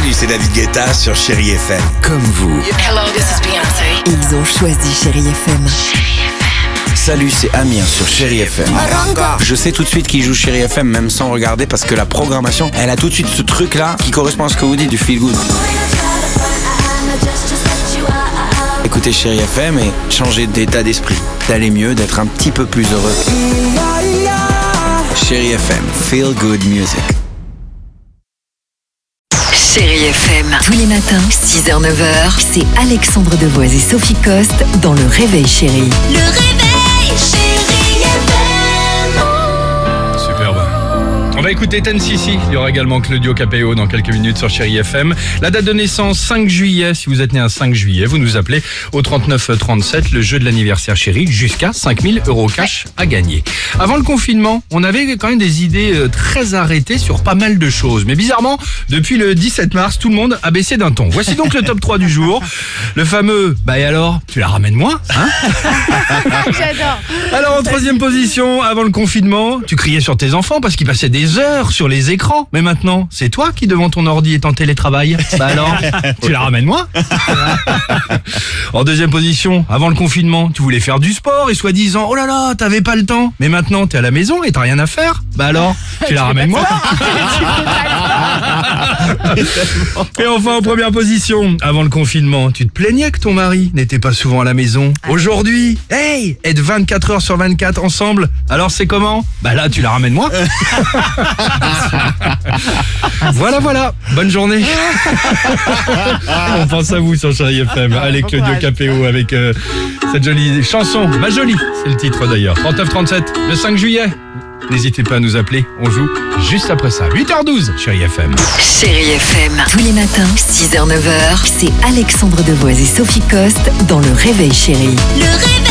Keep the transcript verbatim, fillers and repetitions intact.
Salut, c'est David Guetta sur Chérie F M. Comme vous. Hello, this is Beyoncé. Ils ont choisi Chérie F M. Salut, c'est Amir sur Chérie F M. Je sais tout de suite qui joue Chérie F M, même sans regarder, parce que la programmation, elle a tout de suite ce truc-là qui correspond à ce que vous dites du feel good. Écoutez Chérie F M et changez d'état d'esprit, d'aller mieux, d'être un petit peu plus heureux. Chérie F M, feel good music. Chérie F M. Tous les matins, six heures neuf heures, c'est Alexandre Devoise et Sophie Coste dans Le Réveil Chérie. Le réveil, Chérie F M. Superbe. On va écouter Ten C C. Il y aura également Claudio Capéo dans quelques minutes sur Chérie F M. La date de naissance, cinq juillet. Si vous êtes né un cinq juillet, vous nous appelez au trente-neuf trente-sept, le jeu de l'anniversaire Chérie, jusqu'à cinq mille euros cash à gagner. Avant le confinement, on avait quand même des idées très arrêtées sur pas mal de choses. Mais bizarrement, depuis le dix-sept mars, tout le monde a baissé d'un ton. Voici donc le top trois du jour. Le fameux, bah et alors, tu la ramènes moi, hein? J'adore. Alors en troisième position, avant le confinement, tu criais sur tes enfants parce qu'ils passaient des heures sur les écrans. Mais maintenant, c'est toi qui devant ton ordi est en télétravail. Bah alors, tu la ramènes moi? En deuxième position, avant le confinement, tu voulais faire du sport et soi-disant, oh là là, t'avais pas le temps. Mais maintenant, t'es à la maison et t'as rien à faire. Bah alors, tu la ramènes moi? Et enfin, en première position, avant le confinement, tu te plaignais que ton mari n'était pas souvent à la maison. Aujourd'hui, hey, être vingt-quatre heures sur vingt-quatre ensemble, alors c'est comment? Bah là, tu la ramènes moi? Voilà, voilà, bonne journée. On pense à vous sur Chérie F M. Allez, Claudio Capéo avec euh, cette jolie chanson. Ma jolie, c'est le titre d'ailleurs. trente-neuf trente-sept, le cinq juillet. N'hésitez pas à nous appeler, on joue juste après ça. huit heures douze, Chérie F M. Chérie F M. Tous les matins, six heures neuf heures, c'est Alexandre Devoise et Sophie Coste dans Le Réveil Chérie. Le réveil.